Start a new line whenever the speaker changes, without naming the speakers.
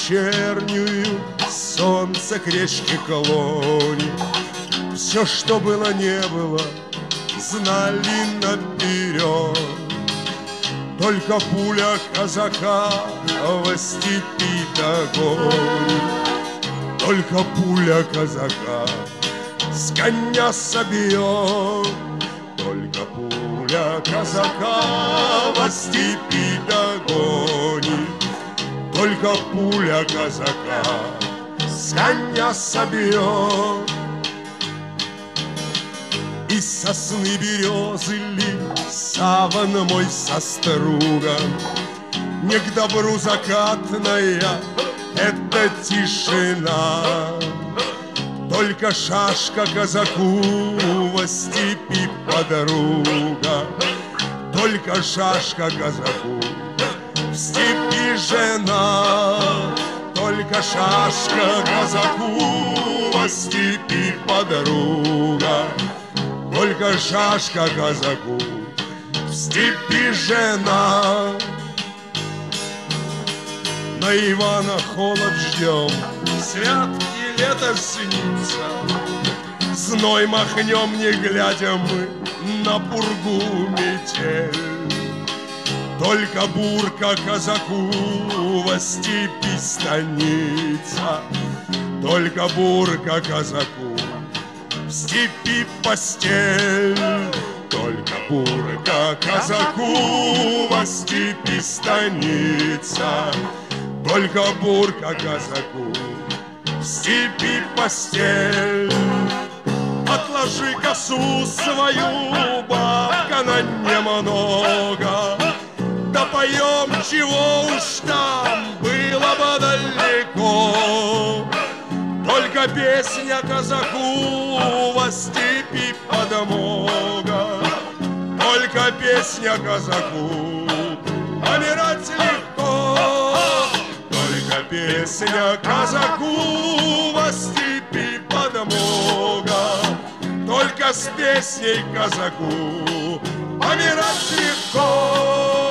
вечернюю солнце к речке клонит. Все, что было, не было, знали наперед. Только пуля казака во степи догонит. Только пуля казака с коня собьет. Только пуля казака во степи догонит. Только пуля казака с коня собьет. Из сосны березы ли саван мой со стругом. Не к добру закатная эта тишина. Только шашка казаку во степи подруга. Только шашка казаку в степи жена. Только шашка казаку во степи подруга. Только шашка казаку в степи жена. На Ивана холод ждем, святки лето снится. Зной махнем, не глядя мы на пургу метель. Только бурка казаку во степи станица. Только бурка казаку в степи постель. Только бурка казаку во степи станица. Только бурка казаку в степи постель. Отложи косу свою, бабка, на немного. Да поем, чего уж там было бы далеко. Только песня казаку во степи подмога. Только песня казаку помирать легко. Только песня казаку во степи подмога. Только с песней казаку помирать легко.